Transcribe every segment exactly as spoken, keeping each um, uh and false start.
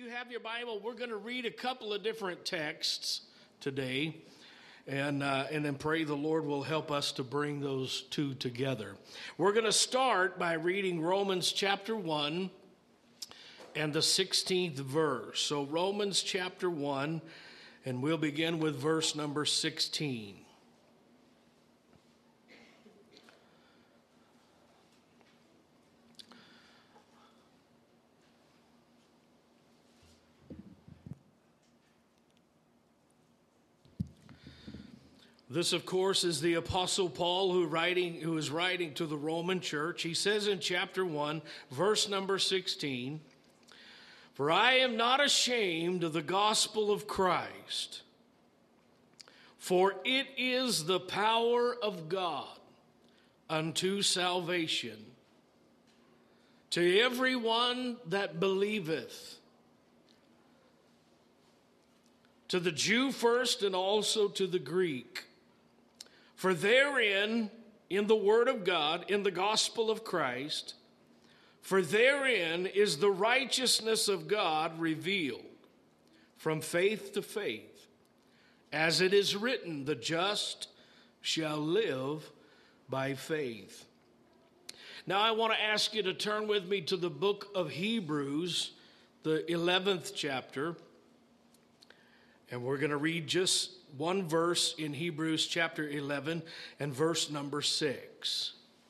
you have your Bible, we're going to read a couple of different texts today, and uh, and then pray the Lord will help us to bring those two together. We're going to start by reading Romans chapter one and the sixteenth verse. So Romans chapter one, and we'll begin with verse number sixteen. This, of course, is the Apostle Paul who writing who is writing to the Roman church. He says in chapter one, verse number sixteen, "For I am not ashamed of the gospel of Christ, for it is the power of God unto salvation to everyone that believeth, to the Jew first and also to the Greek. For therein, in the word of God, in the gospel of Christ, for therein is the righteousness of God revealed from faith to faith. As it is written, the just shall live by faith." Now I want to ask you to turn with me to the book of Hebrews, the eleventh chapter. And we're going to read just one verse in Hebrews chapter eleven and verse number six.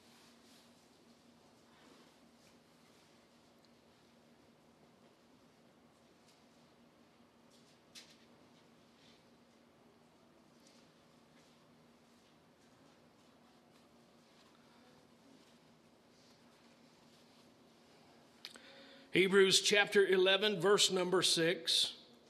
Hebrews chapter eleven, verse number six.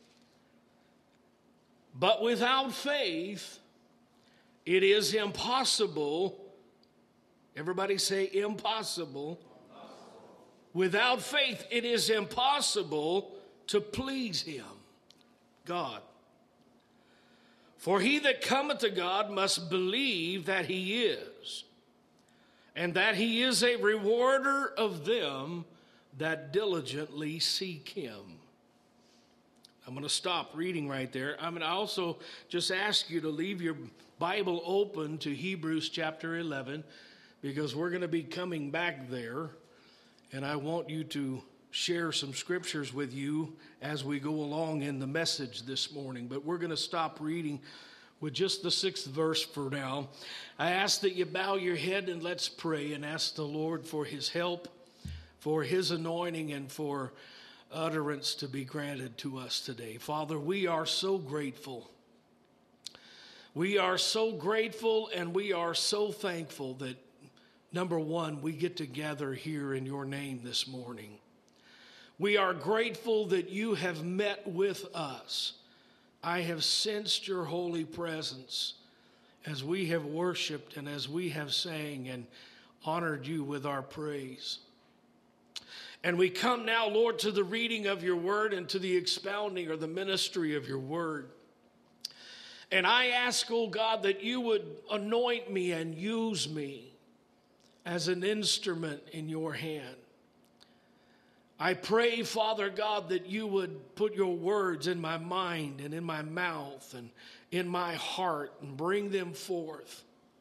"But without faith, it is impossible." Everybody say impossible. Impossible. Without faith, it is impossible to please him, God. "For he that cometh to God must believe that he is, and that he is a rewarder of them that diligently seek him." I'm going to stop reading right there. I'm going to also just ask you to leave your Bible open to Hebrews chapter eleven, because we're going to be coming back there, and I want you to share some scriptures with you as we go along in the message this morning. But we're going to stop reading with just the sixth verse for now. I ask that you bow your head and let's pray and ask the Lord for his help, for his anointing, and for utterance to be granted to us today. Father, we are so grateful. We are so grateful and we are so thankful that, number one, we get to gather here in your name this morning. We are grateful that you have met with us. I have sensed your holy presence as we have worshiped and as we have sang and honored you with our praise. And we come now, Lord, to the reading of your word and to the expounding or the ministry of your word. And I ask, oh God, that you would anoint me and use me as an instrument in your hand. I pray, Father God, that you would put your words in my mind and in my mouth and in my heart and bring them forth.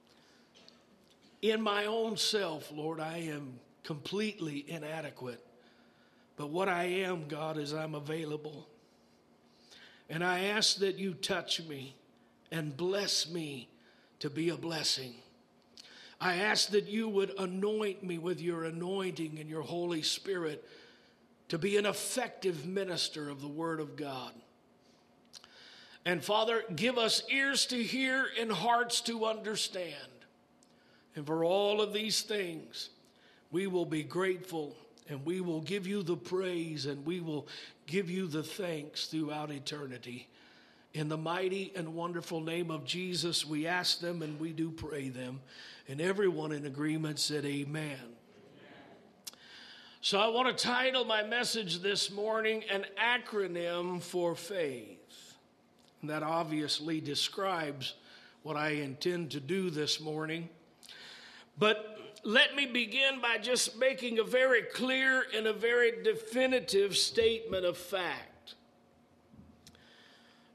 In my own self, Lord, I am completely inadequate. But what I am, God, is I'm available. And I ask that you touch me and bless me to be a blessing. I ask that you would anoint me with your anointing and your Holy Spirit to be an effective minister of the Word of God. And Father, give us ears to hear and hearts to understand. And for all of these things, we will be grateful. And we will give you the praise and we will give you the thanks throughout eternity. In the mighty and wonderful name of Jesus, we ask them and we do pray them. And everyone in agreement said amen. Amen. So I want to title my message this morning, An Acronym for Faith. And that obviously describes what I intend to do this morning. But let me begin by just making a very clear and a very definitive statement of fact.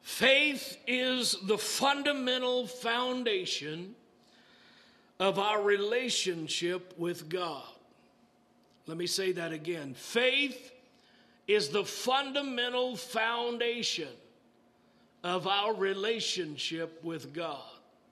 Faith is the fundamental foundation of our relationship with God. Let me say that again. Faith is the fundamental foundation of our relationship with God.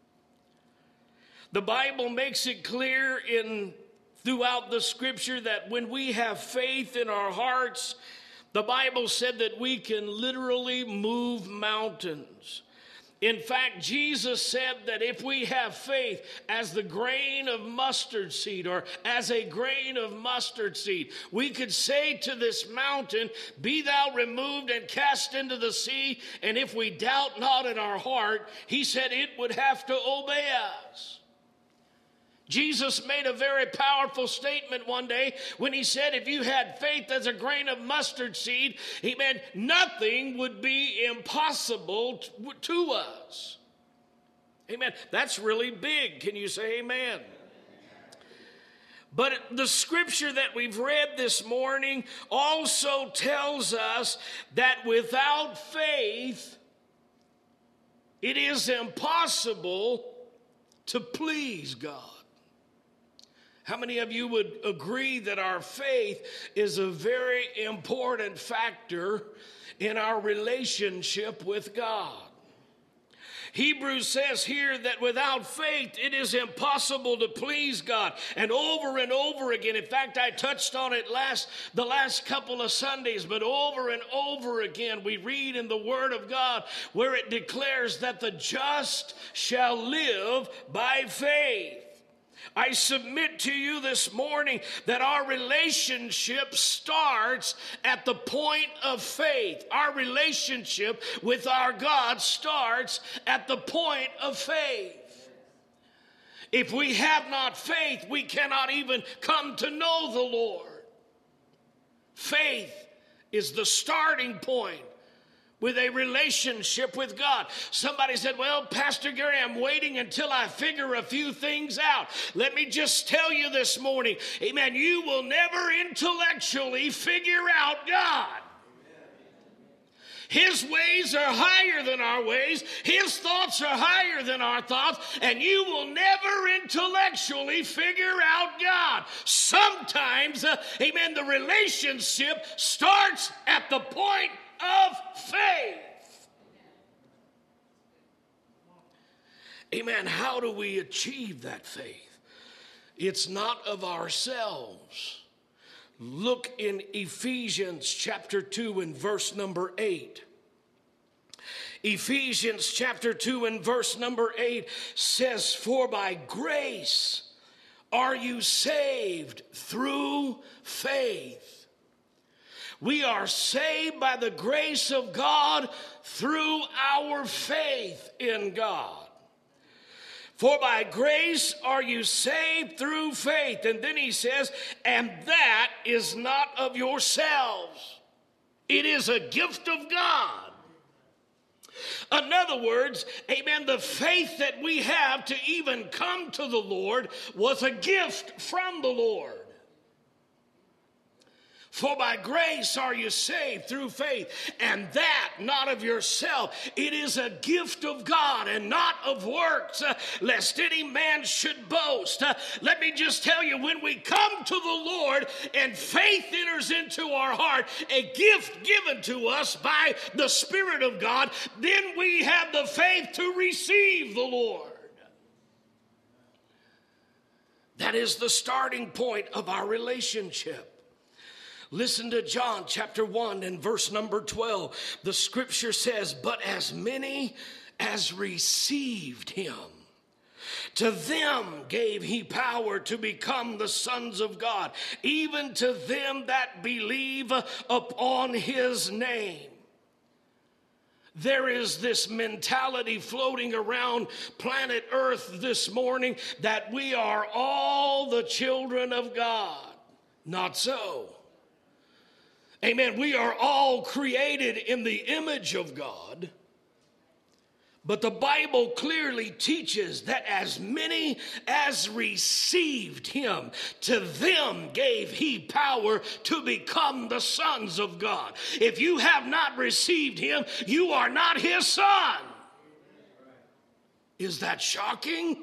The Bible makes it clear in throughout the scripture that when we have faith in our hearts, the Bible said that we can literally move mountains. In fact, Jesus said that if we have faith as the grain of mustard seed or as a grain of mustard seed, we could say to this mountain, be thou removed and cast into the sea. And if we doubt not in our heart, he said it would have to obey us. Jesus made a very powerful statement one day when he said if you had faith as a grain of mustard seed, he meant nothing would be impossible to us. Amen. That's really big. Can you say amen? But the scripture that we've read this morning also tells us that without faith, it is impossible to please God. How many of you would agree that our faith is a very important factor in our relationship with God? Hebrews says here that without faith it is impossible to please God. And over and over again, in fact, I touched on it last the last couple of Sundays, but over and over again we read in the Word of God where it declares that the just shall live by faith. I submit to you this morning that our relationship starts at the point of faith. Our relationship with our God starts at the point of faith. If we have not faith, we cannot even come to know the Lord. Faith is the starting point with a relationship with God. Somebody said, well, Pastor Gary, I'm waiting until I figure a few things out. Let me just tell you this morning, amen, you will never intellectually figure out God. His ways are higher than our ways. His thoughts are higher than our thoughts. And you will never intellectually figure out God. Sometimes, uh, amen, the relationship starts at the point of faith. Amen. How do we achieve that faith? It's not of ourselves. Look in Ephesians chapter two and verse number eight. Ephesians chapter two and verse number eight says, for by grace are you saved through faith. We are saved by the grace of God through our faith in God. For by grace are you saved through faith. And then he says, and that is not of yourselves. It is a gift of God. In other words, amen, the faith that we have to even come to the Lord was a gift from the Lord. For by grace are you saved through faith, and that not of yourself. It is a gift of God and not of works, uh, lest any man should boast. Uh, let me just tell you, when we come to the Lord and faith enters into our heart, a gift given to us by the Spirit of God, then we have the faith to receive the Lord. That is the starting point of our relationship. Listen to John chapter one and verse number twelve. The scripture says, but as many as received him, to them gave he power to become the sons of God, even to them that believe upon his name. There is this mentality floating around planet Earth this morning that we are all the children of God. Not so. Amen. We are all created in the image of God, But the Bible clearly teaches that as many as received him, to them gave he power to become the sons of God. If you have not received him, you are not his son. Is that shocking?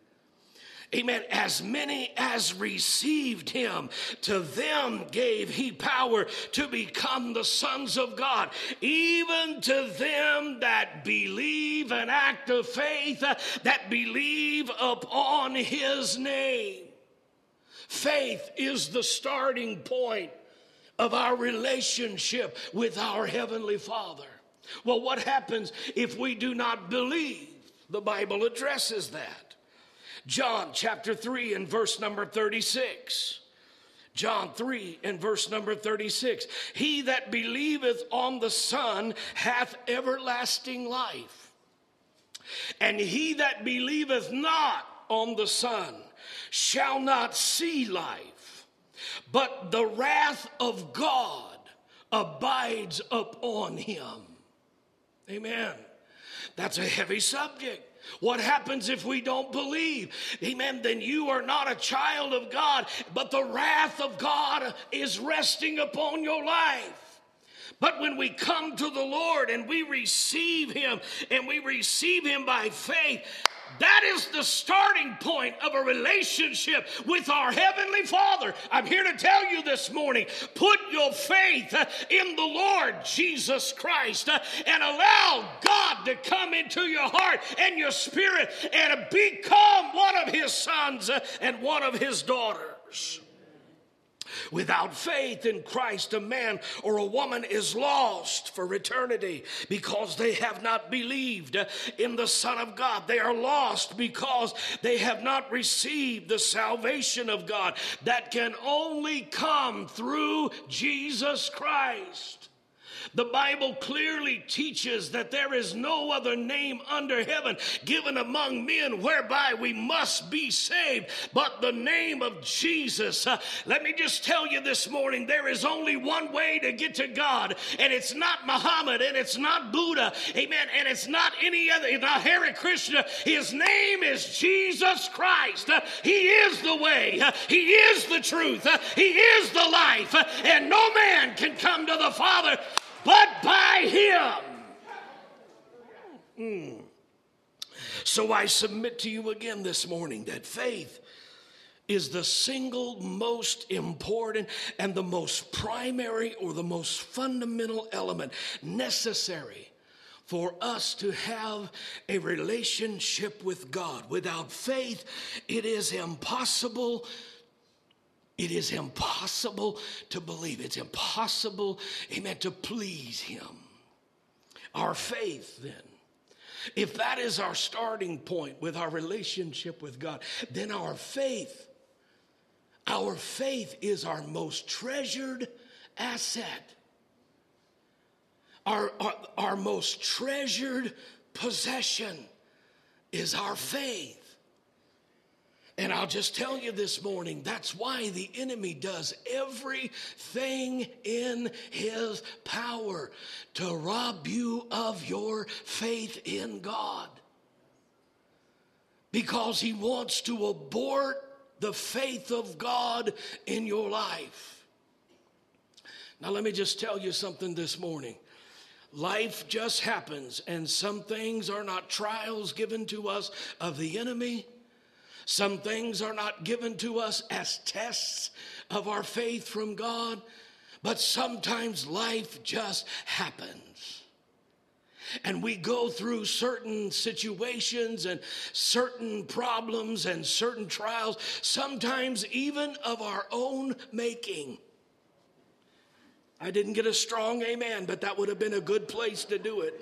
Amen. As many as received him, to them gave he power to become the sons of God, even to them that believe, an act of faith, that believe upon his name. Faith is the starting point of our relationship with our Heavenly Father. Well, what happens if we do not believe? The Bible addresses that. John chapter three and verse number thirty-six. John three and verse number thirty-six. He that believeth on the Son hath everlasting life. And he that believeth not on the Son shall not see life, but the wrath of God abides upon him. Amen. That's a heavy subject. What happens if we don't believe? Amen. Then you are not a child of God, but the wrath of God is resting upon your life. But when we come to the Lord and we receive him, and we receive him by faith, that is the starting point of a relationship with our Heavenly Father. I'm here to tell you this morning, put your faith in the Lord Jesus Christ and allow God to come into your heart and your spirit and become one of his sons and one of his daughters. Without faith in Christ, a man or a woman is lost for eternity because they have not believed in the Son of God. They are lost because they have not received the salvation of God that can only come through Jesus Christ. The Bible clearly teaches that there is no other name under heaven given among men whereby we must be saved but the name of Jesus. Uh, let me just tell you this morning, there is only one way to get to God, and it's not Muhammad, and it's not Buddha, amen, and it's not any other, it's not Hare Krishna. His name is Jesus Christ. Uh, he is the way, uh, he is the truth, uh, he is the life, uh, and no man can come to the Father but by him. Mm. So I submit to you again this morning that faith is the single most important and the most primary or the most fundamental element necessary for us to have a relationship with God. Without faith, it is impossible It is impossible to believe. It's impossible, amen, to please him. Our faith, then, if that is our starting point with our relationship with God, then our faith, our faith is our most treasured asset. Our, our, our most treasured possession is our faith. And I'll just tell you this morning, that's why the enemy does everything in his power to rob you of your faith in God. Because he wants to abort the faith of God in your life. Now let me just tell you something this morning. Life just happens, and some things are not trials given to us of the enemy. Some things are not given to us as tests of our faith from God, but sometimes life just happens. And we go through certain situations and certain problems and certain trials, sometimes even of our own making. I didn't get a strong amen, but that would have been a good place to do it.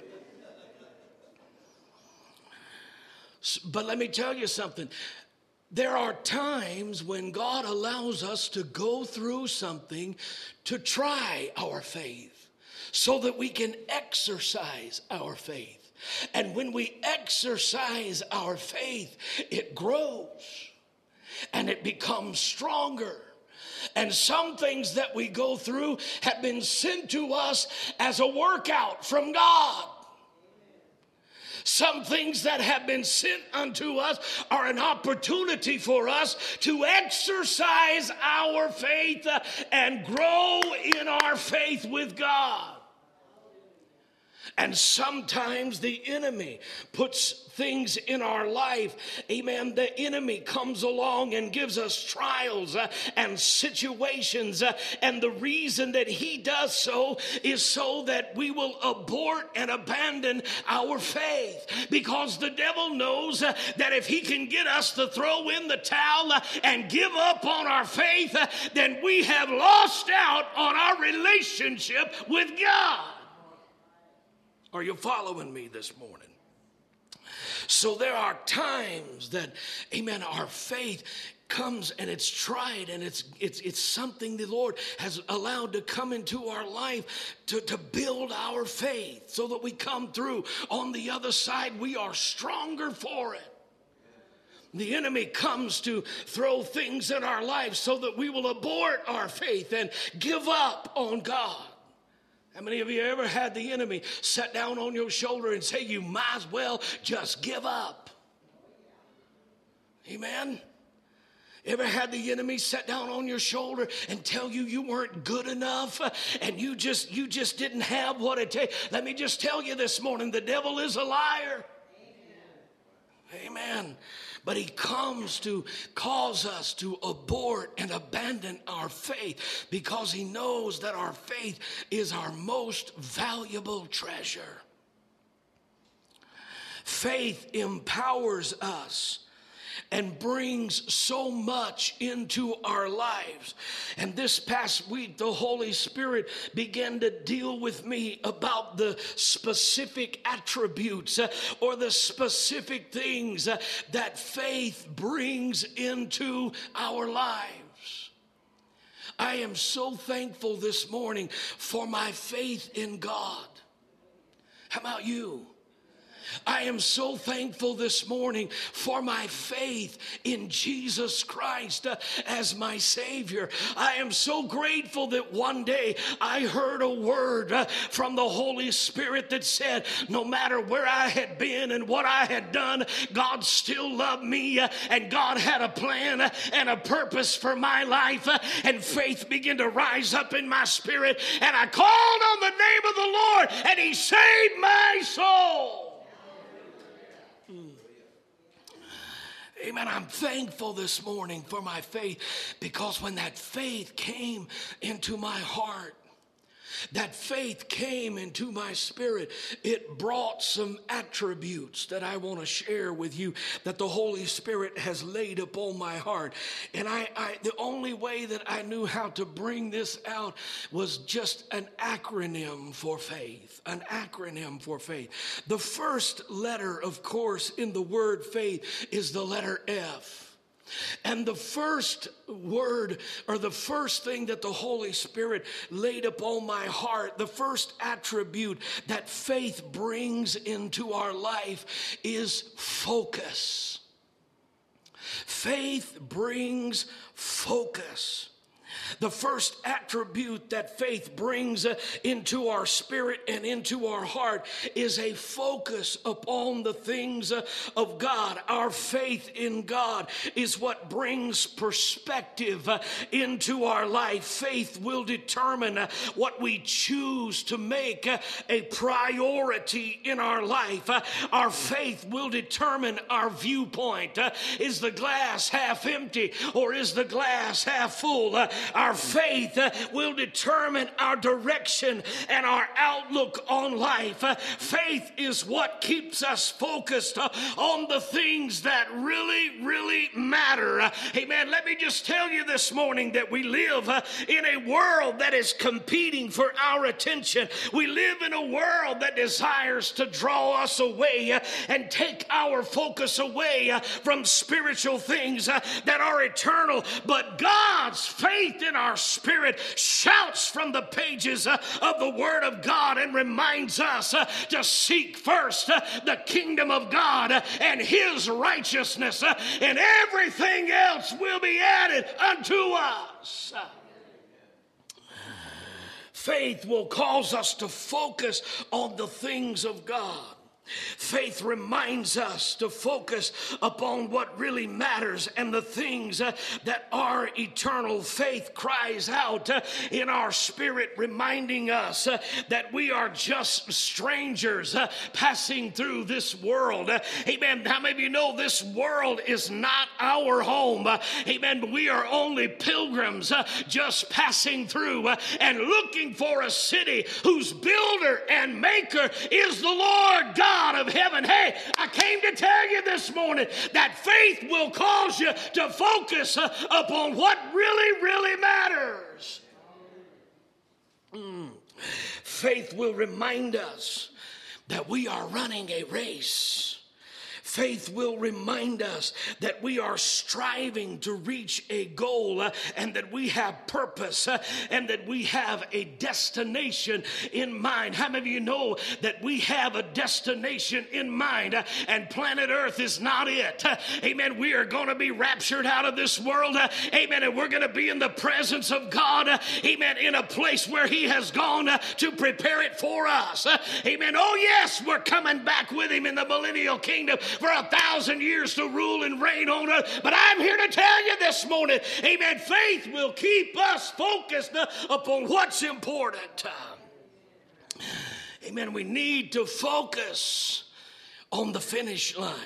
But let me tell you something. There are times when God allows us to go through something to try our faith so that we can exercise our faith. And when we exercise our faith, it grows and it becomes stronger. And some things that we go through have been sent to us as a workout from God. Some things that have been sent unto us are an opportunity for us to exercise our faith and grow in our faith with God. And sometimes the enemy puts things in our life. Amen. The enemy comes along and gives us trials uh, and situations. Uh, and the reason that he does so is so that we will abort and abandon our faith. Because the devil knows uh, that if he can get us to throw in the towel uh, and give up on our faith, uh, then we have lost out on our relationship with God. Are you following me this morning? So there are times that, amen, our faith comes and it's tried, and it's it's it's something the Lord has allowed to come into our life to, to build our faith so that we come through. On the other side, we are stronger for it. The enemy comes to throw things in our life so that we will abort our faith and give up on God. How many of you ever had the enemy sit down on your shoulder and say you might as well just give up? Amen. Ever had the enemy sit down on your shoulder and tell you you weren't good enough and you just you just didn't have what it takes? Let me just tell you this morning, the devil is a liar. Amen. Amen. But he comes to cause us to abort and abandon our faith because he knows that our faith is our most valuable treasure. Faith empowers us and brings so much into our lives. And this past week, the Holy Spirit began to deal with me about the specific attributes uh, or the specific things uh, that faith brings into our lives. I am so thankful this morning for my faith in God. How about you? I am so thankful this morning for my faith in Jesus Christ uh, as my Savior. I am so grateful that one day I heard a word uh, from the Holy Spirit that said, no matter where I had been and what I had done, God still loved me uh, and God had a plan uh, and a purpose for my life. Uh, and faith began to rise up in my spirit, and I called on the name of the Lord, and He saved my soul. Amen. I'm thankful this morning for my faith, because when that faith came into my heart, that faith came into my spirit, it brought some attributes that I want to share with you that the Holy Spirit has laid upon my heart. And I, I the only way that I knew how to bring this out was just an acronym for faith, an acronym for faith. The first letter, of course, in the word faith is the letter F. And the first word, or the first thing that the Holy Spirit laid upon my heart, the first attribute that faith brings into our life is focus. Faith brings focus. The first attribute that faith brings uh, into our spirit and into our heart is a focus upon the things uh, of God. Our faith in God is what brings perspective uh, into our life. Faith will determine uh, what we choose to make uh, a priority in our life. Uh, our faith will determine our viewpoint. Uh, is the glass half empty or is the glass half full? Uh, Our faith uh, will determine our direction and our outlook on life. Uh, faith is what keeps us focused uh, on the things that really, really matter. Uh, amen. Let me just tell you this morning that we live uh, in a world that is competing for our attention. We live in a world that desires to draw us away uh, and take our focus away uh, from spiritual things uh, that are eternal. But God's faith in our spirit shouts from the pages uh, of the Word of God and reminds us uh, to seek first uh, the kingdom of God uh, and His righteousness, uh, and everything else will be added unto us. Faith will cause us to focus on the things of God. Faith reminds us to focus upon what really matters and the things uh, that are eternal. Faith cries out uh, in our spirit, reminding us uh, that we are just strangers uh, passing through this world. Uh, amen. How many of you know this world is not our home? Uh, amen. We are only pilgrims uh, just passing through uh, and looking for a city whose builder and maker is the Lord God of heaven. Hey, I came to tell you this morning that faith will cause you to focus uh, upon what really, really matters. Mm. Faith will remind us that we are running a race. Faith will remind us that we are striving to reach a goal uh, and that we have purpose uh, and that we have a destination in mind. How many of you know that we have a destination in mind uh, and planet Earth is not it? Uh, amen. We are going to be raptured out of this world. Uh, amen. And we're going to be in the presence of God. Uh, amen. In a place where He has gone uh, to prepare it for us. Uh, amen. Oh, yes, we're coming back with Him in the millennial kingdom for a thousand years to rule and reign on us. But I'm here to tell you this morning, amen, faith will keep us focused uh, upon what's important. Uh, amen, we need to focus on the finish line.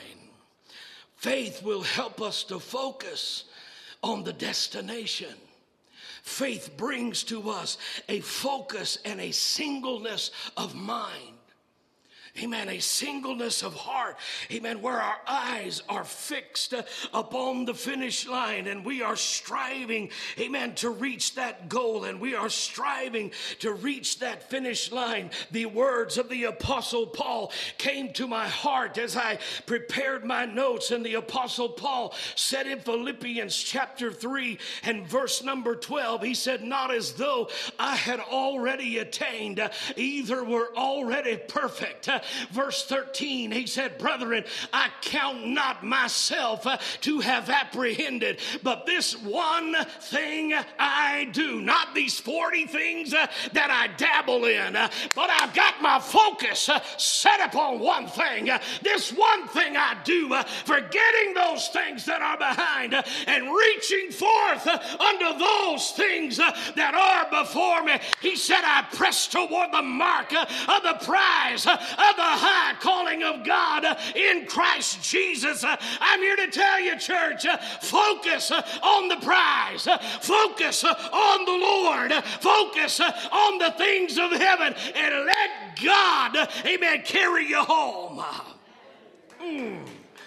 Faith will help us to focus on the destination. Faith brings to us a focus and a singleness of mind. Amen, a singleness of heart, amen, where our eyes are fixed uh, upon the finish line and we are striving, amen, to reach that goal and we are striving to reach that finish line. The words of the Apostle Paul came to my heart as I prepared my notes, and the Apostle Paul said in Philippians chapter three and verse number twelve, he said, not as though I had already attained, uh, either were already perfect. Uh, Verse thirteen, he said, brethren, I count not myself uh, to have apprehended, but this one thing I do. Not these forty things uh, that I dabble in, uh, but I've got my focus uh, set upon one thing. Uh, this one thing I do, uh, forgetting those things that are behind uh, and reaching forth uh, unto those things uh, that are before me. He said, I press toward the mark uh, of the prize uh, of the high calling of God uh, in Christ Jesus. Uh, I'm here to tell you, church, uh, focus uh, on the prize. Uh, focus uh, on the Lord. Uh, focus uh, on the things of heaven and let God, uh, amen, carry you home. Uh, mm.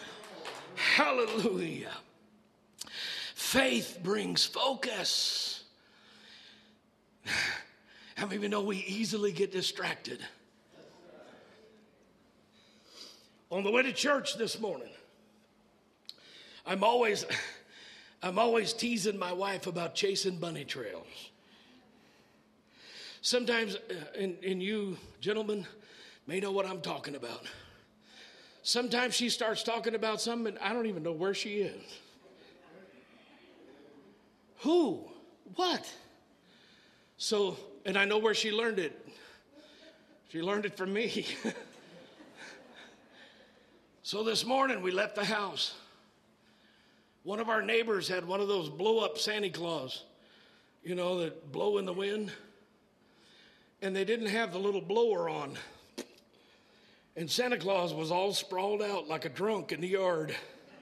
Hallelujah. Faith brings focus. How many of you know we easily get distracted? On the way to church this morning, I'm always, I'm always teasing my wife about chasing bunny trails. Sometimes, and, and you gentlemen may know what I'm talking about. Sometimes she starts talking about something and I don't even know where she is. Who? What? So, and I know where she learned it. She learned it from me. So this morning we left the house. One of our neighbors had one of those blow-up Santa Claus, you know, that blow in the wind. And they didn't have the little blower on. And Santa Claus was all sprawled out like a drunk in the yard.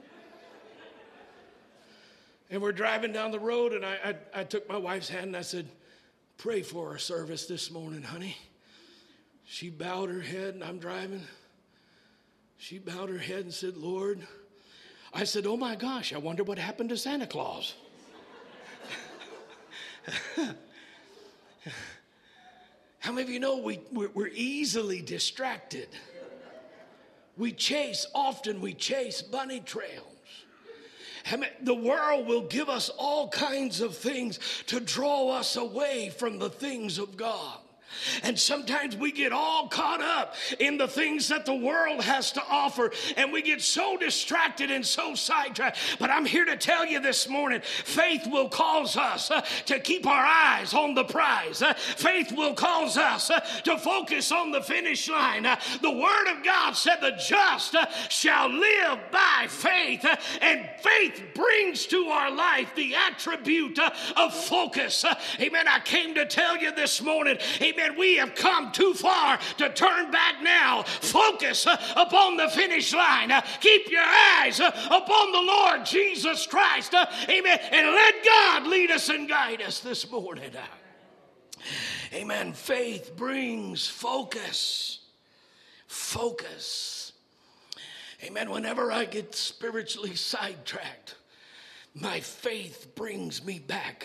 And we're driving down the road, and I, I, I took my wife's hand and I said, pray for our service this morning, honey. She bowed her head, and I'm driving. She bowed her head and said, Lord. I said, oh my gosh, I wonder what happened to Santa Claus. How many of you know we, we're easily distracted? We chase, often we chase bunny trails. I mean, the world will give us all kinds of things to draw us away from the things of God. And sometimes we get all caught up in the things that the world has to offer, and we get so distracted and so sidetracked. But I'm here to tell you this morning, faith will cause us uh, to keep our eyes on the prize. Uh, faith will cause us uh, to focus on the finish line. Uh, the Word of God said the just uh, shall live by faith, uh, and faith brings to our life the attribute uh, of focus. Uh, amen. I came to tell you this morning, amen, we have come too far to turn back now. Focus uh, upon the finish line. Uh, keep your eyes uh, upon the Lord Jesus Christ. Uh, amen. And let God lead us and guide us this morning. Uh, amen. Faith brings focus. Focus. Amen. Whenever I get spiritually sidetracked, my faith brings me back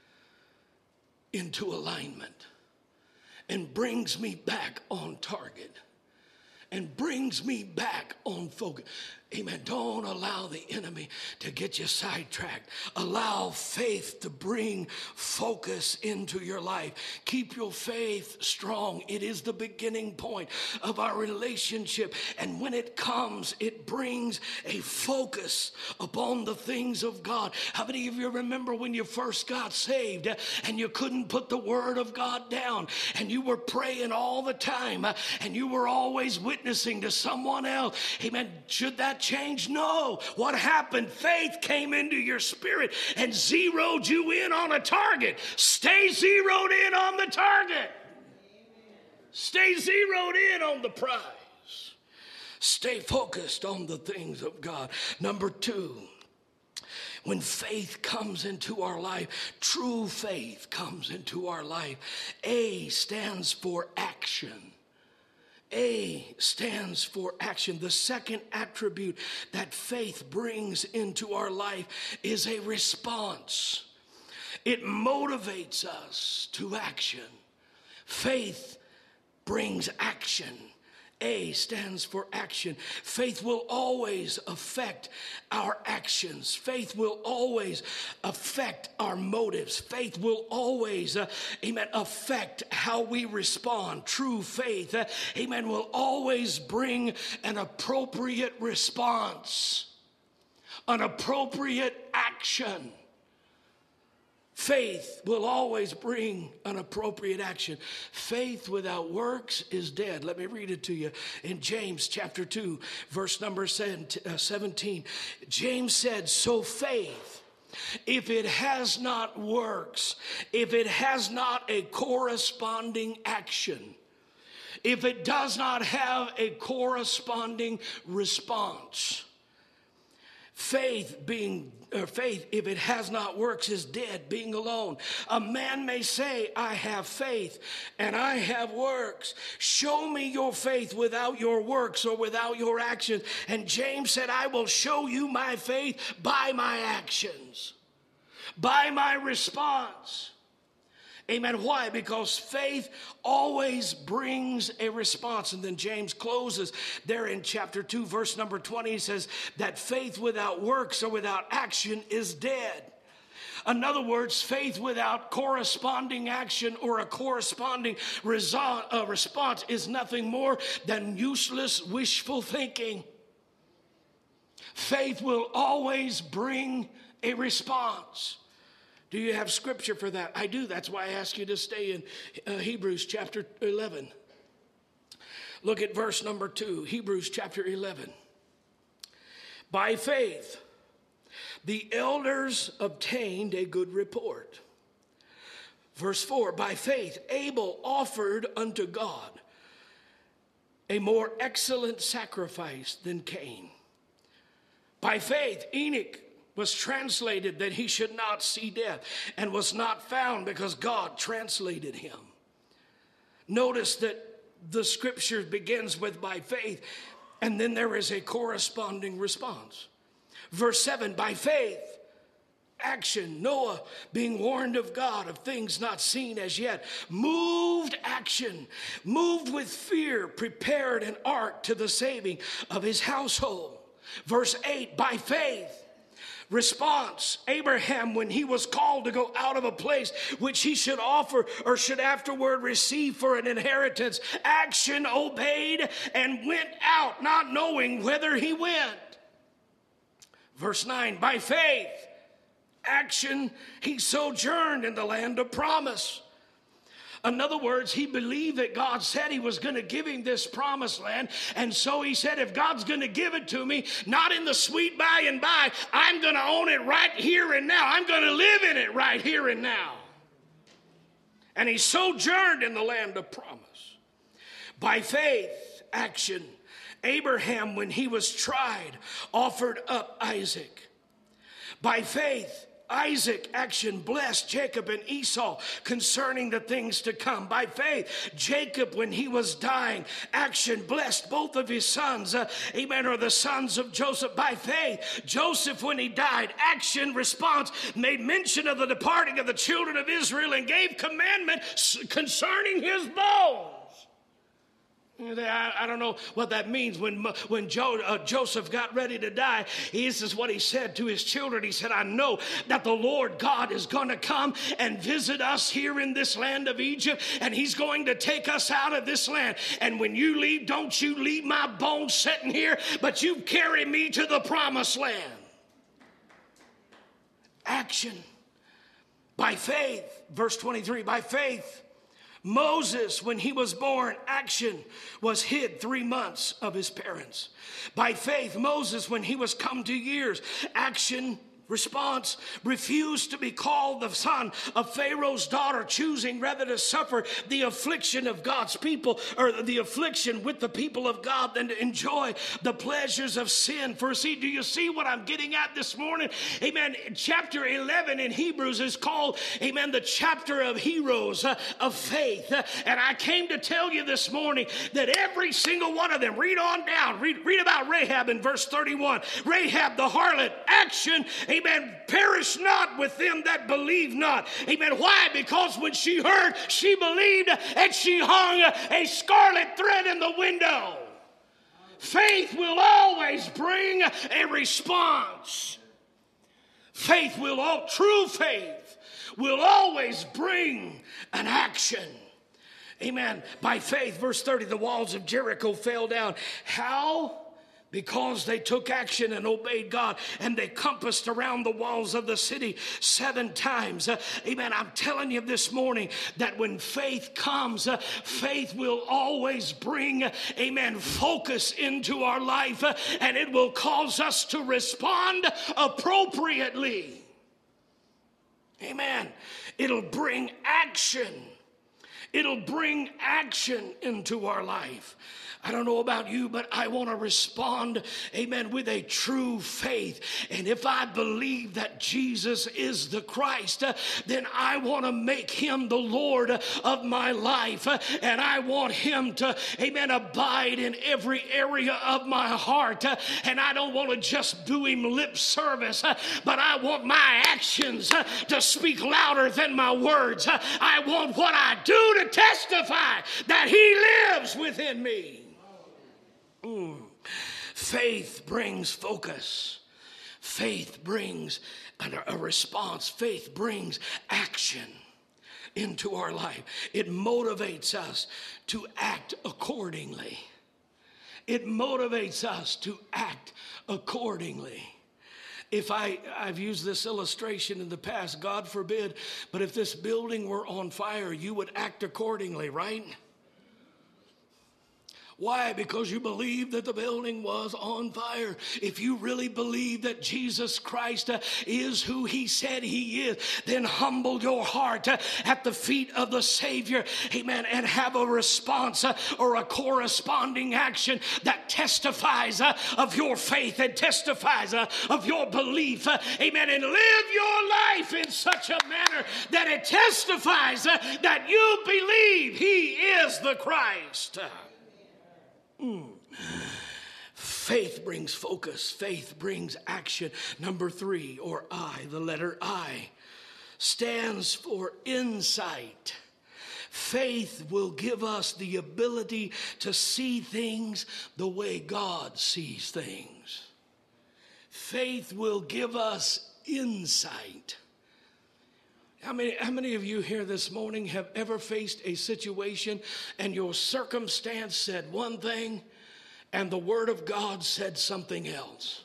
into alignment and brings me back on target and brings me back on focus. Amen. Don't allow the enemy to get you sidetracked. Allow faith to bring focus into your life. Keep your faith strong. It is the beginning point of our relationship. And when it comes, it brings a focus upon the things of God. How many of you remember when you first got saved and you couldn't put the word of God down and you were praying all the time and you were always witnessing to someone else? Amen. Should that change? No. What happened? Faith came into your spirit and zeroed you in on a target. Stay zeroed in on the target. Stay zeroed in on the prize. Stay focused on the things of God. Number two, when faith comes into our life, true faith comes into our life. A stands for action. A stands for action. The second attribute that faith brings into our life is a response. It motivates us to action. Faith brings action. A stands for action. Faith will always affect our actions. Faith will always affect our motives. Faith will always, uh, amen, affect how we respond. True faith, uh, amen, will always bring an appropriate response, an appropriate action. Faith will always bring an appropriate action. Faith without works is dead. Let me read it to you in James chapter two, verse number seventeen. James said, so faith, if it has not works, if it has not a corresponding action, if it does not have a corresponding response, faith being or faith, if it has not works, is dead, being alone. A man may say, I have faith and I have works. Show me your faith without your works or without your actions. And James said, I will show you my faith by my actions, by my response. Amen. Why? Because faith always brings a response. And then James closes there in chapter two, verse number twenty. He says that faith without works or without action is dead. In other words, faith without corresponding action or a corresponding result, uh, response is nothing more than useless wishful thinking. Faith will always bring a response. Do you have scripture for that? I do. That's why I ask you to stay in uh, Hebrews chapter eleven. Look at verse number two, Hebrews chapter eleven. By faith, the elders obtained a good report. Verse four, by faith, Abel offered unto God a more excellent sacrifice than Cain. By faith, Enoch was translated that he should not see death, and was not found because God translated him. Notice that the scripture begins with by faith, and then there is a corresponding response. Verse seven, by faith, action, Noah, being warned of God of things not seen as yet, moved action, moved with fear, prepared an ark to the saving of his household. Verse eight, by faith, Response, Abraham, when he was called to go out of a place which he should offer or should afterward receive for an inheritance, action, obeyed and went out, not knowing whither he went. Verse nine, by faith, action, he sojourned in the land of promise. In other words, he believed that God said he was going to give him this promised land. And so he said, if God's going to give it to me, not in the sweet by and by, I'm going to own it right here and now. I'm going to live in it right here and now. And he sojourned in the land of promise. By faith, action, Abraham, when he was tried, offered up Isaac. By faith, Isaac, action, blessed Jacob and Esau concerning the things to come. By faith, Jacob, when he was dying, action, blessed both of his sons, uh, amen, or the sons of Joseph. By faith, Joseph, when he died, action, response, made mention of the departing of the children of Israel and gave commandment concerning his bones. I, I don't know what that means. When, when jo, uh, Joseph got ready to die, this is what he said to his children. He said, I know that the Lord God is going to come and visit us here in this land of Egypt, and he's going to take us out of this land. And when you leave, don't you leave my bones sitting here, but you carry me to the promised land. Action. By faith, verse twenty-three, by faith, Moses, when he was born, action, was hid three months of his parents. By faith, Moses, when he was come to years, action, response, refused to be called the son of Pharaoh's daughter, choosing rather to suffer the affliction of God's people, or the affliction with the people of God, than to enjoy the pleasures of sin. For see, do you see what I'm getting at this morning? Amen. Chapter eleven in Hebrews is called, amen, the chapter of heroes uh, of faith. Uh, and I came to tell you this morning that every single one of them, read on down, read, read about Rahab in verse thirty-one. Rahab the harlot, action, amen, perish not with them that believe not. Amen. Why? Because when she heard, she believed, and she hung a scarlet thread in the window. Faith will always bring a response. Faith will, all true faith will always bring an action. Amen. By faith, verse thirty, the walls of Jericho fell down. How? Because they took action and obeyed God, and they compassed around the walls of the city seven times. Uh, amen. I'm telling you this morning that when faith comes, uh, faith will always bring, uh, amen, focus into our life, uh, and it will cause us to respond appropriately. Amen. It'll bring action. It'll bring action into our life. I don't know about you, but I want to respond, amen, with a true faith. And if I believe that Jesus is the Christ, uh, then I want to make him the Lord of my life. Uh, and I want him to, amen, abide in every area of my heart. Uh, and I don't want to just do him lip service, uh, but I want my actions uh, to speak louder than my words. Uh, I want what I do to testify that he lives within me. Mm. Faith brings focus. Faith brings a, a response. Faith brings action into our life. It motivates us to act accordingly. It motivates us to act accordingly. If I, I've used this illustration in the past, God forbid, but if this building were on fire, you would act accordingly, right? Why? Because you believe that the building was on fire. If you really believe that Jesus Christ uh, is who he said he is, then humble your heart uh, at the feet of the Savior, amen, and have a response uh, or a corresponding action that testifies uh, of your faith and testifies uh, of your belief, uh, amen, and live your life in such a manner that it testifies uh, that you believe he is the Christ. Mm. Faith brings focus. Faith brings action. Number three, or I, the letter I, stands for insight. Faith will give us the ability to see things the way God sees things. Faith will give us insight. How many, how many of you here this morning have ever faced a situation and your circumstance said one thing and the Word of God said something else?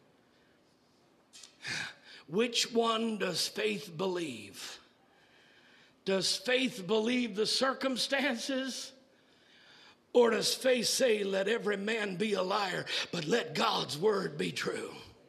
Which one does faith believe? Does faith believe the circumstances? Or does faith say, let every man be a liar, but let God's word be true?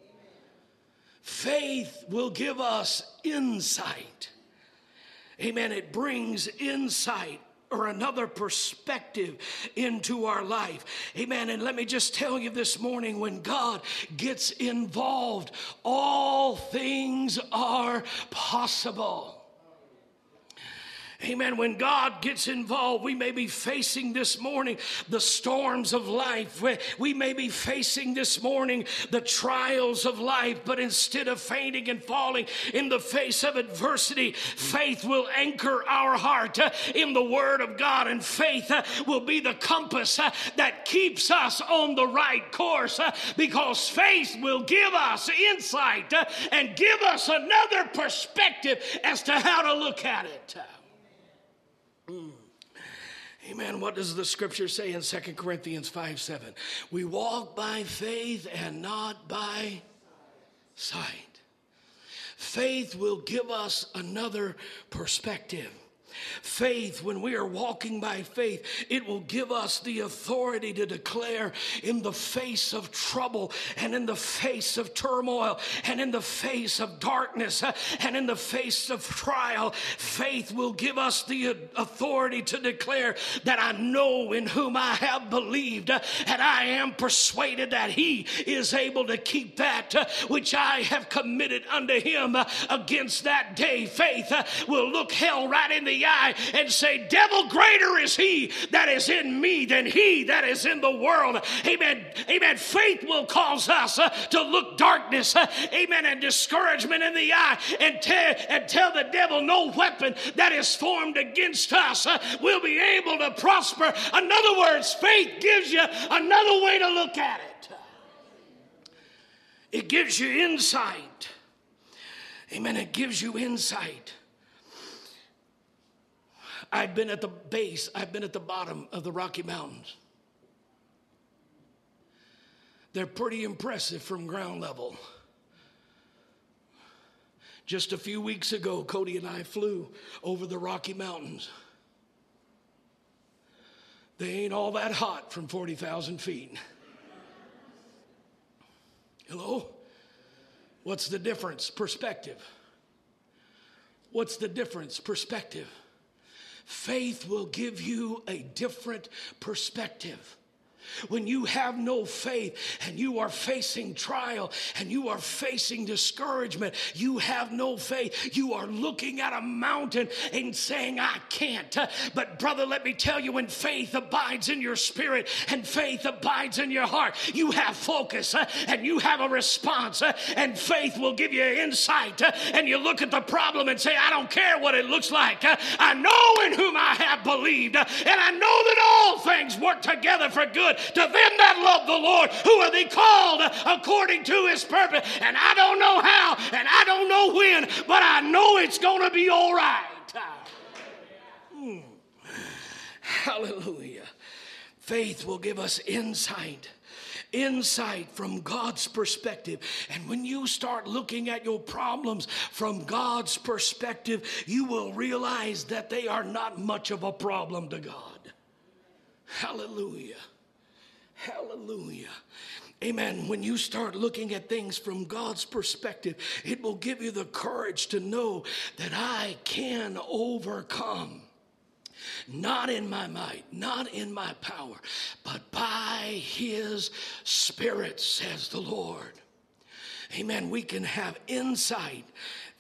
Faith will give us insight. Amen. It brings insight or another perspective into our life. Amen. And let me just tell you this morning, when God gets involved, all things are possible. Amen. When God gets involved, we may be facing this morning the storms of life. We may be facing this morning the trials of life, but instead of fainting and falling in the face of adversity, faith will anchor our heart in the Word of God, and faith will be the compass that keeps us on the right course, because faith will give us insight and give us another perspective as to how to look at it. Mm. Amen. What does the scripture say in Second Corinthians five seven? We walk by faith and not by sight. Faith will give us another perspective. Faith, when we are walking by faith, it will give us the authority to declare in the face of trouble and in the face of turmoil and in the face of darkness and in the face of trial. Faith will give us the authority to declare that I know in whom I have believed, and I am persuaded that he is able to keep that which I have committed unto him against that day. Faith will look hell right in the eye and say, devil, greater is he that is in me than he that is in the world. Amen. Amen. Faith will cause us uh, to look darkness, uh, amen, and discouragement in the eye and, te- and tell the devil no weapon that is formed against us uh, will be able to prosper. In other words, faith gives you another way to look at it. It gives you insight. Amen. It gives you insight. I've been at the base, I've been at the bottom of the Rocky Mountains. They're pretty impressive from ground level. Just a few weeks ago, Cody and I flew over the Rocky Mountains. They ain't all that hot from forty thousand feet. Hello? What's the difference? Perspective. What's the difference? Perspective. Faith will give you a different perspective. When you have no faith and you are facing trial and you are facing discouragement, you have no faith. You are looking at a mountain and saying, I can't. But brother, let me tell you, when faith abides in your spirit and faith abides in your heart, you have focus and you have a response, and faith will give you insight. And you look at the problem and say, I don't care what it looks like. I know in whom I have believed, and I know that all things work together for good to them that love the Lord, who are they called according to his purpose. And I don't know how, and I don't know when, but I know it's going to be all right. Hmm. Hallelujah. Faith will give us insight. Insight from God's perspective. And when you start looking at your problems from God's perspective, you will realize that they are not much of a problem to God. Hallelujah. Hallelujah. Amen. When you start looking at things from God's perspective, it will give you the courage to know that I can overcome. Not in my might, not in my power, but by his Spirit, says the Lord. Amen. We can have insight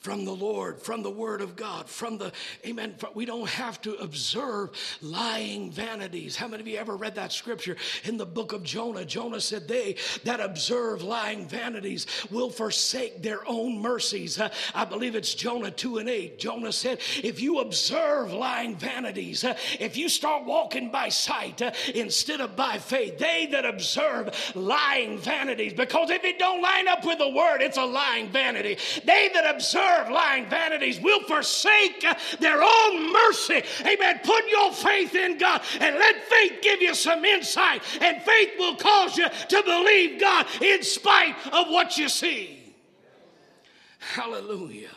from the Lord, from the Word of God, from the, amen, we don't have to observe lying vanities. How many of you ever read that scripture in the book of Jonah? Jonah said, they that observe lying vanities will forsake their own mercies. Uh, I believe it's Jonah two and eight. Jonah said, if you observe lying vanities, uh, if you start walking by sight uh, instead of by faith, they that observe lying vanities, because if it don't line up with the Word, it's a lying vanity. They that observe lying vanities will forsake their own mercy. Amen. Put your faith in God and let faith give you some insight, and faith will cause you to believe God in spite of what you see. Hallelujah.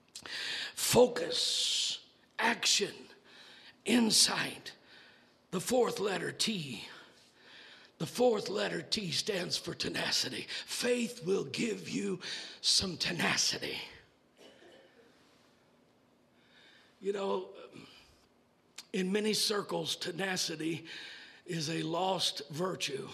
Focus, action, insight. The fourth letter, T. The fourth letter, T, stands for tenacity. Faith will give you some tenacity. You know, in many circles, tenacity is a lost virtue.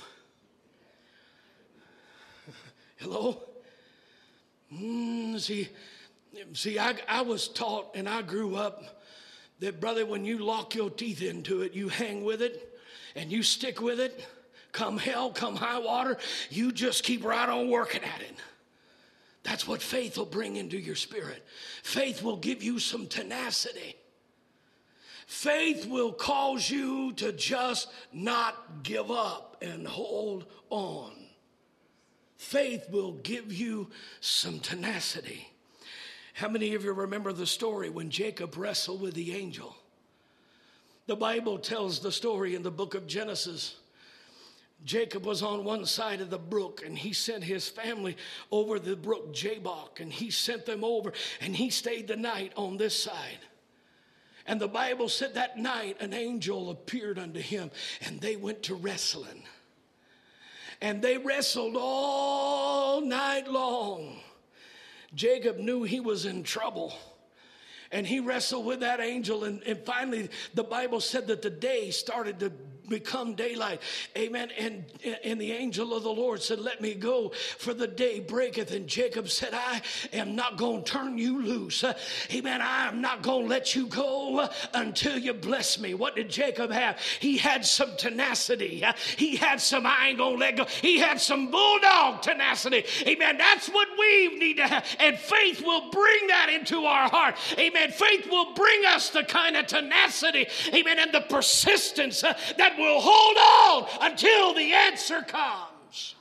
Hello? Mm, see, see, I, I was taught and I grew up that, brother, when you lock your teeth into it, you hang with it and you stick with it. Come hell, come high water, you just keep right on working at it. That's what faith will bring into your spirit. Faith will give you some tenacity. Faith will cause you to just not give up and hold on. Faith will give you some tenacity. How many of you remember the story when Jacob wrestled with the angel? The Bible tells the story in the book of Genesis. Jacob was on one side of the brook, and he sent his family over the brook Jabbok, and he sent them over, and he stayed the night on this side. And the Bible said that night an angel appeared unto him, and they went to wrestling. And they wrestled all night long. Jacob knew he was in trouble. And he wrestled with that angel. And, and finally, the Bible said that the day started to become daylight. Amen. And, and the angel of the Lord said, let me go, for the day breaketh. And Jacob said, I am not going to turn you loose. Uh, amen. I am not going to let you go until you bless me. What did Jacob have? He had some tenacity. Uh, he had some, I ain't going to let go. He had some bulldog tenacity. Amen. That's what we need to have. And faith will bring that into our heart. Amen. Faith will bring us the kind of tenacity, amen, and the persistence uh, that will hold on until the answer comes.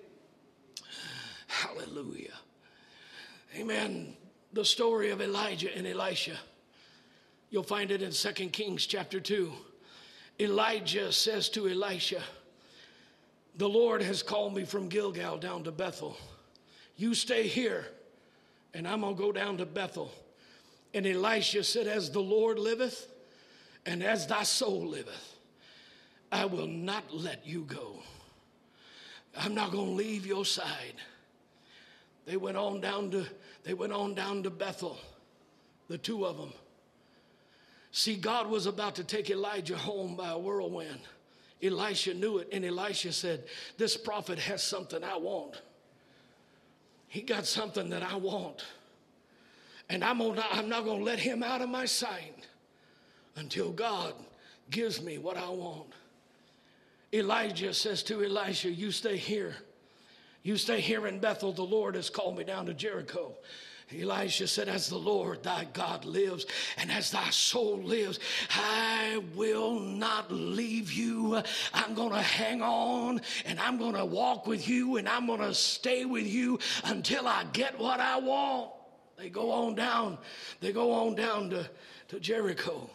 Hallelujah. Amen. The story of Elijah and Elisha. You'll find it in Second Kings chapter two. Elijah says to Elisha, the Lord has called me from Gilgal down to Bethel. You stay here, and I'm going to go down to Bethel. And Elisha said, as the Lord liveth, and as thy soul liveth, I will not let you go. I'm not going to leave your side. They went on down to, they went on down to Bethel, the two of them. See, God was about to take Elijah home by a whirlwind. Elisha knew it, and Elisha said, this prophet has something I want. He got something that I want. And I'm, gonna, I'm not going to let him out of my sight until God gives me what I want. Elijah says to Elisha, you stay here. You stay here in Bethel. The Lord has called me down to Jericho. Elisha said, as the Lord thy God lives, and as thy soul lives, I will not leave you. I'm going to hang on, and I'm going to walk with you, and I'm going to stay with you until I get what I want. They go on down, they go on down to, to Jericho.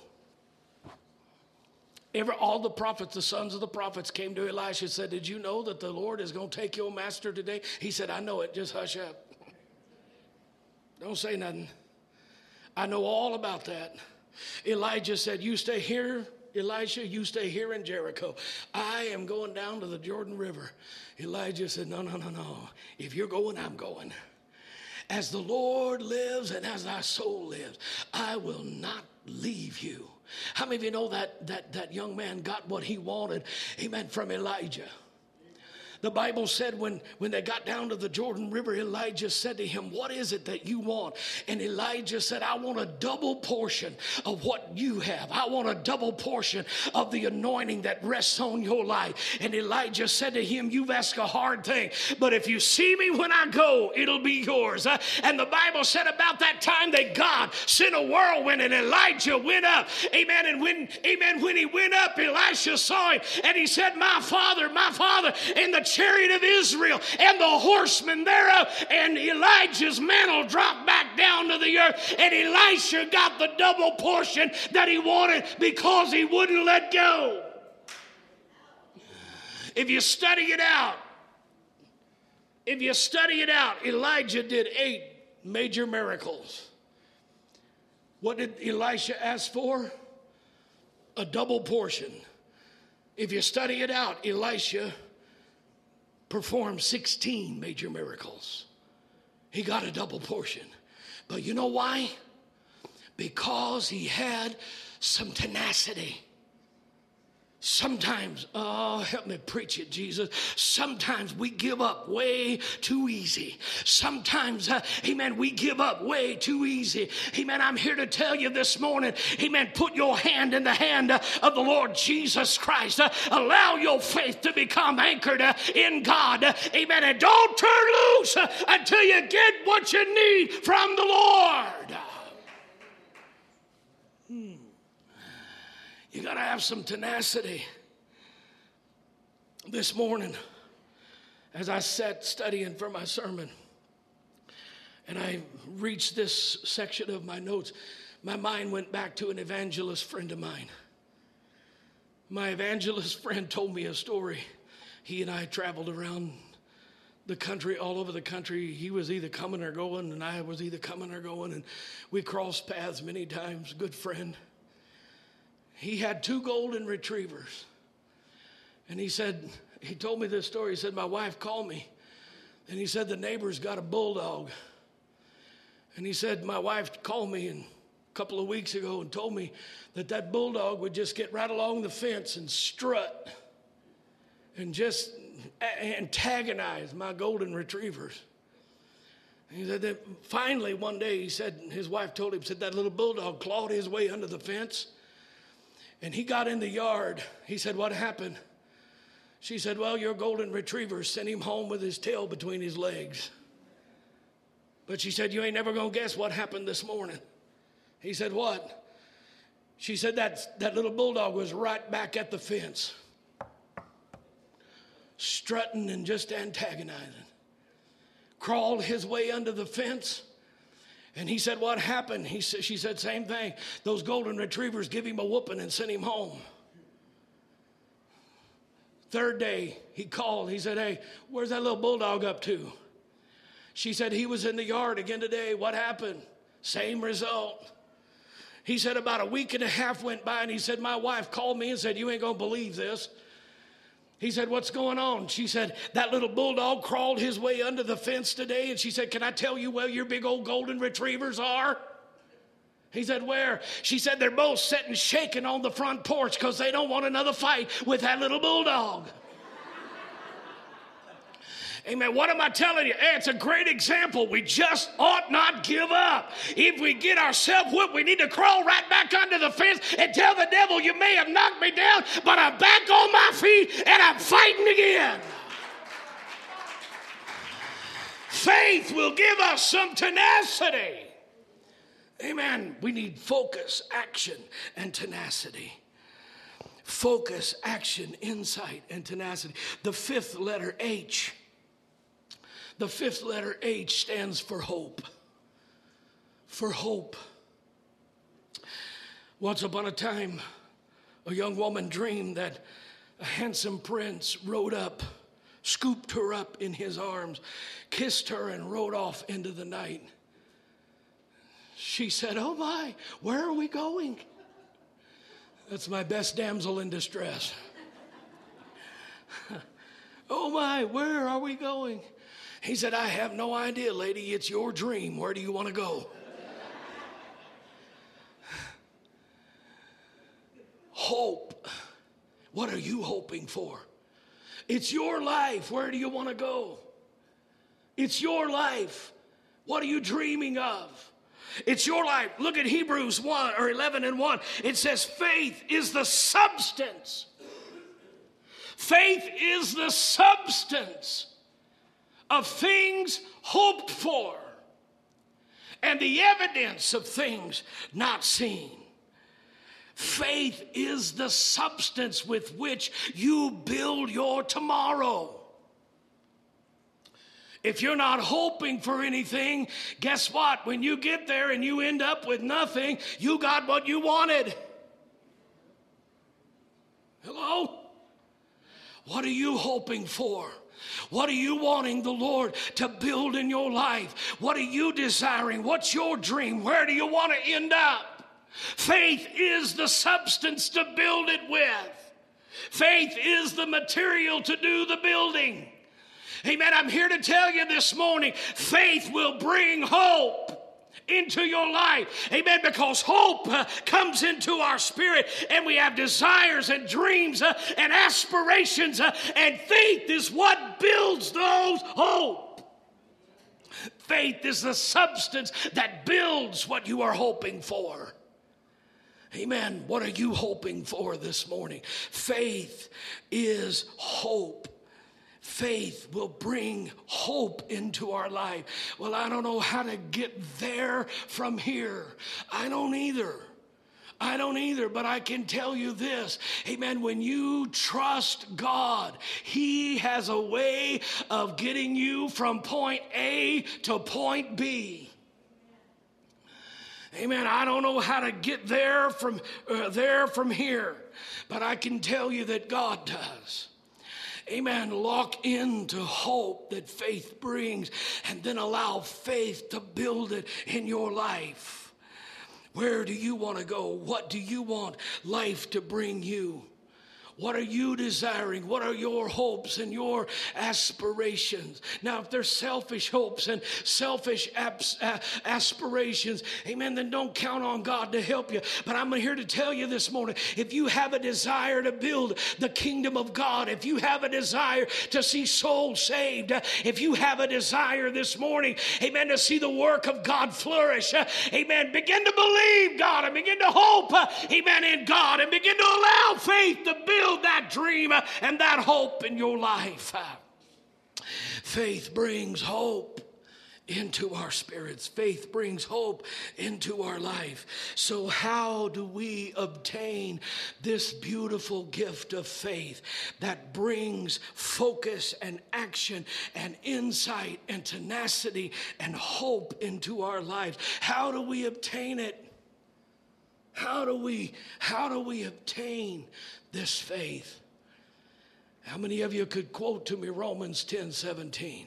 Every, all the prophets, the sons of the prophets came to Elisha and said, did you know that the Lord is going to take your master today? He said, I know it, just hush up. Don't say nothing. I know all about that. Elijah said, you stay here, Elisha, you stay here in Jericho. I am going down to the Jordan River. Elijah said, no, no, no, no. If you're going, I'm going. As the Lord lives and as thy soul lives, I will not leave you. How many of you know that that, that young man got what he wanted, amen, from Elijah? The Bible said when, when they got down to the Jordan River, Elijah said to him, what is it that you want? And Elijah said, I want a double portion of what you have. I want a double portion of the anointing that rests on your life. And Elijah said to him, you've asked a hard thing, but if you see me when I go, it'll be yours. Uh, and the Bible said about that time that God sent a whirlwind and Elijah went up. Amen. And when, amen, when he went up, Elisha saw him and he said, my father, my father, in the chariot of Israel and the horsemen thereof. And Elijah's mantle dropped back down to the earth, and Elisha got the double portion that he wanted because he wouldn't let go. If you study it out, if you study it out, Elijah did eight major miracles. What did Elisha ask for? A double portion. If you study it out, Elisha performed sixteen major miracles. He got a double portion. But you know why? Because he had some tenacity. Sometimes, oh, help me preach it, Jesus. Sometimes we give up way too easy. Sometimes, uh, amen, we give up way too easy. Amen, I'm here to tell you this morning, amen, put your hand in the hand uh, of the Lord Jesus Christ. Uh, allow your faith to become anchored uh, in God. Uh, amen, and don't turn loose uh, until you get what you need from the Lord. Hmm. You got to have some tenacity. This morning, as I sat studying for my sermon, and I reached this section of my notes, my mind went back to an evangelist friend of mine. My evangelist friend told me a story. He and I traveled around the country, all over the country. He was either coming or going, and I was either coming or going, and we crossed paths many times. Good friend. He had two golden retrievers. And he said, he told me this story. He said, my wife called me. And he said, the neighbor's got a bulldog. And he said, my wife called me a couple of weeks ago and told me that that bulldog would just get right along the fence and strut and just antagonize my golden retrievers. And he said that finally one day, he said, his wife told him, said that little bulldog clawed his way under the fence. And he got in the yard. He said, what happened? She said, well, your golden retriever sent him home with his tail between his legs. But she said, you ain't never going to guess what happened this morning. He said, what? She said, that, that little bulldog was right back at the fence, strutting and just antagonizing. Crawled his way under the fence. And he said, what happened? He said, she said, same thing. Those golden retrievers give him a whooping and sent him home. Third day, he called. He said, hey, where's that little bulldog up to? She said, he was in the yard again today. What happened? Same result. He said, about a week and a half went by, and he said, my wife called me and said, you ain't going to believe this. He said, what's going on? She said, that little bulldog crawled his way under the fence today. And she said, can I tell you where your big old golden retrievers are? He said, where? She said, they're both sitting shaking on the front porch because they don't want another fight with that little bulldog. Amen. What am I telling you? Hey, it's a great example. We just ought not give up. If we get ourselves whipped, we need to crawl right back under the fence and tell the devil, you may have knocked me down, but I'm back on my feet and I'm fighting again. Faith will give us some tenacity. Amen. We need focus, action, and tenacity. Focus, action, insight, and tenacity. The fifth letter, H. The fifth letter, H, stands for hope. For hope. Once upon a time, a young woman dreamed that a handsome prince rode up, scooped her up in his arms, kissed her, and rode off into the night. She said, oh my, where are we going? That's my best damsel in distress. Oh my, where are we going? He said, I have no idea, lady. It's your dream. Where do you want to go? Hope. What are you hoping for? It's your life. Where do you want to go? It's your life. What are you dreaming of? It's your life. Look at Hebrews one or eleven and one. It says faith is the substance. Faith is the substance of things hoped for and the evidence of things not seen. Faith is the substance with which you build your tomorrow. If you're not hoping for anything, guess what? When you get there and you end up with nothing, you got what you wanted. Hello? What are you hoping for? What are you wanting the Lord to build in your life? What are you desiring? What's your dream? Where do you want to end up? Faith is the substance to build it with. Faith is the material to do the building. Amen. I'm here to tell you this morning, faith will bring hope into your life. Amen. Because hope uh, comes into our spirit, and we have desires and dreams uh, and aspirations, uh, and faith is what builds those hope. Faith is the substance that builds what you are hoping for. Amen. What are you hoping for this morning? Faith is hope. Faith will bring hope into our life. Well, I don't know how to get there from here. I don't either. I don't either, but I can tell you this. Amen. When you trust God, He has a way of getting you from point A to point B. Amen. I don't know how to get there from uh, there from here, but I can tell you that God does. Amen. Lock into hope that faith brings, and then allow faith to build it in your life. Where do you want to go? What do you want life to bring you? What are you desiring? What are your hopes and your aspirations? Now, if there's selfish hopes and selfish abs- uh, aspirations, amen, then don't count on God to help you. But I'm here to tell you this morning, if you have a desire to build the kingdom of God, if you have a desire to see souls saved, uh, if you have a desire this morning, amen, to see the work of God flourish, uh, amen, begin to believe God and begin to hope, uh, amen, in God, and begin to allow faith to build that dream and that hope in your life. Faith brings hope into our spirits. Faith brings hope into our life. So how do we obtain this beautiful gift of faith that brings focus and action and insight and tenacity and hope into our lives? How do we obtain it? How do we, how do we obtain this faith? How many of you could quote to me Romans ten seventeen?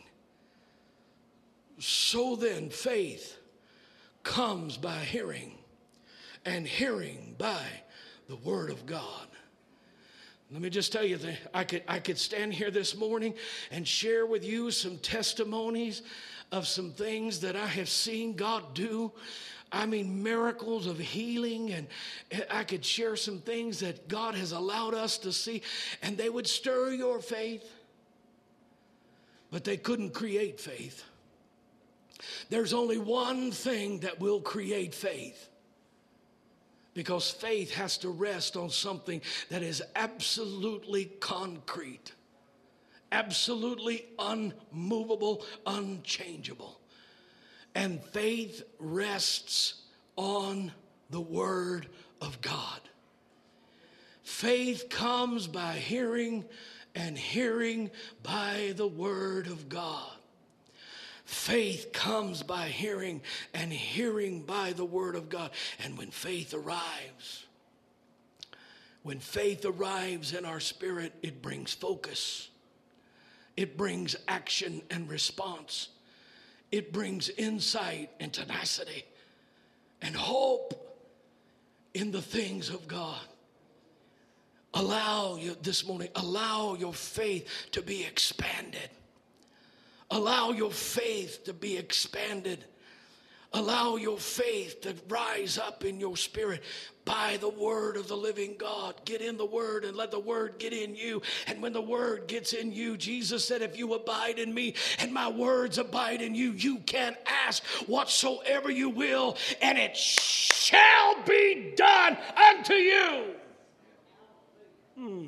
So then faith comes by hearing, and hearing by the word of God. Let me just tell you that I could, I could stand here this morning and share with you some testimonies of some things that I have seen God do. I mean, miracles of healing, and I could share some things that God has allowed us to see, and they would stir your faith, but they couldn't create faith. There's only one thing that will create faith, because faith has to rest on something that is absolutely concrete, absolutely unmovable, unchangeable. And faith rests on the word of God. Faith comes by hearing, and hearing by the word of God. Faith comes by hearing, and hearing by the word of God. And when faith arrives, when faith arrives in our spirit, it brings focus. It brings action and response. It brings insight and tenacity and hope in the things of God. Allow you this morning, allow your faith to be expanded. Allow your faith to be expanded. Allow your faith to rise up in your spirit by the word of the living God. Get in the word and let the word get in you. And when the word gets in you, Jesus said, if you abide in me and my words abide in you, you can ask whatsoever you will, and it shall be done unto you. Hmm.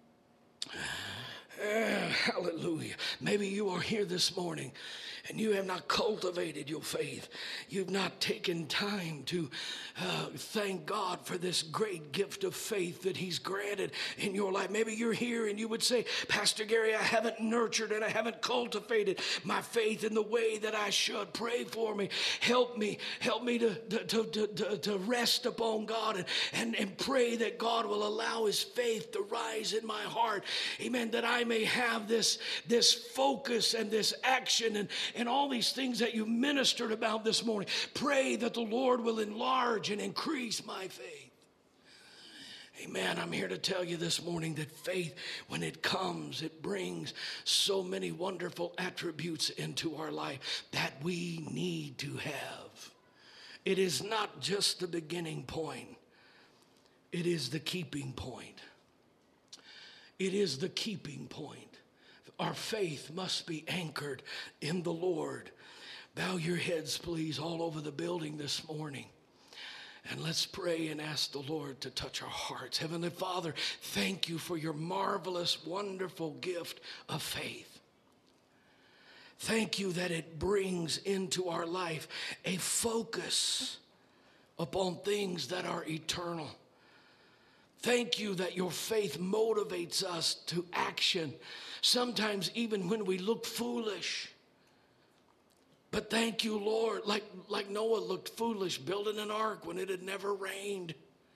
Uh, hallelujah. Maybe you are here this morning and you have not cultivated your faith. You've not taken time to uh, thank God for this great gift of faith that he's granted in your life. Maybe you're here and you would say, Pastor Gary, I haven't nurtured and I haven't cultivated my faith in the way that I should. Pray for me. Help me. Help me to, to, to, to, to rest upon God and, and, and pray that God will allow his faith to rise in my heart. Amen. That I may have this, this focus and this action and, and all these things that you ministered about this morning. Pray that the Lord will enlarge and increase my faith. Amen. I'm here to tell you this morning that faith, when it comes, it brings so many wonderful attributes into our life that we need to have. It is not just the beginning point. It is the keeping point. It is the keeping point. Our faith must be anchored in the Lord. Bow your heads, please, all over the building this morning. And let's pray and ask the Lord to touch our hearts. Heavenly Father, thank you for your marvelous, wonderful gift of faith. Thank you that it brings into our life a focus upon things that are eternal. Thank you that your faith motivates us to action, sometimes even when we look foolish. But thank you, Lord, like, like Noah looked foolish building an ark when it had never rained.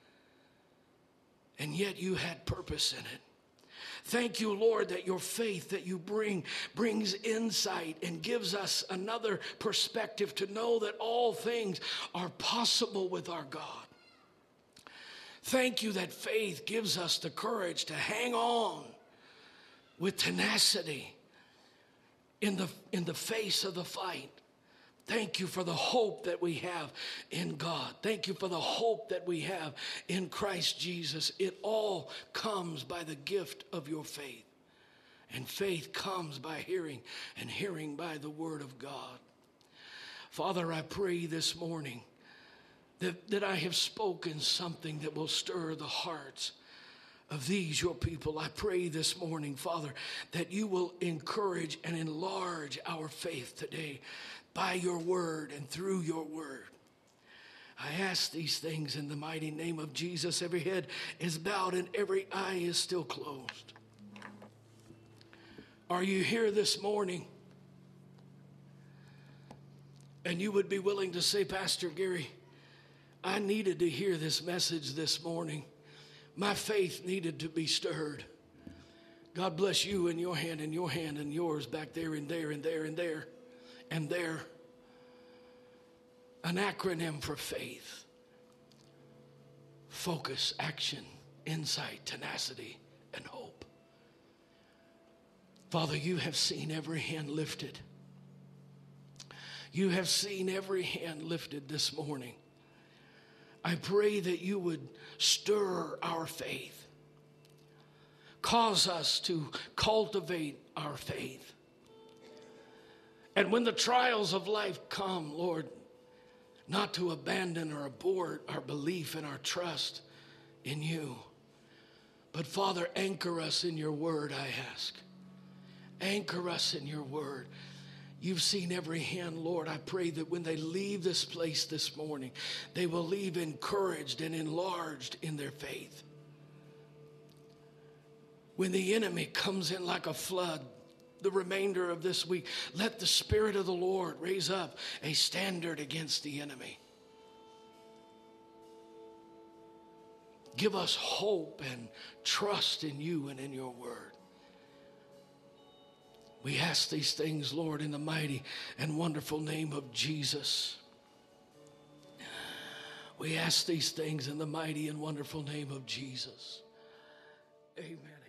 And yet you had purpose in it. Thank you, Lord, that your faith that you bring brings insight and gives us another perspective to know that all things are possible with our God. Thank you that faith gives us the courage to hang on with tenacity in the, in the face of the fight. Thank you for the hope that we have in God. Thank you for the hope that we have in Christ Jesus. It all comes by the gift of your faith. And faith comes by hearing, and hearing by the word of God. Father, I pray this morning That, that I have spoken something that will stir the hearts of these, your people. I pray this morning, Father, that you will encourage and enlarge our faith today by your word and through your word. I ask these things in the mighty name of Jesus. Every head is bowed and every eye is still closed. Are you here this morning and you would be willing to say, Pastor Gary, I needed to hear this message this morning. My faith needed to be stirred. God bless you and your hand and your hand and yours back there and there and there and there and there. An acronym for faith. Focus, action, insight, tenacity, and hope. Father, you have seen every hand lifted. You have seen every hand lifted this morning. I pray that you would stir our faith. Cause us to cultivate our faith. And when the trials of life come, Lord, not to abandon or abort our belief and our trust in you. But Father, anchor us in your word, I ask. Anchor us in your word. You've seen every hand, Lord. I pray that when they leave this place this morning, they will leave encouraged and enlarged in their faith. When the enemy comes in like a flood, the remainder of this week, let the Spirit of the Lord raise up a standard against the enemy. Give us hope and trust in you and in your word. We ask these things, Lord, in the mighty and wonderful name of Jesus. We ask these things in the mighty and wonderful name of Jesus. Amen.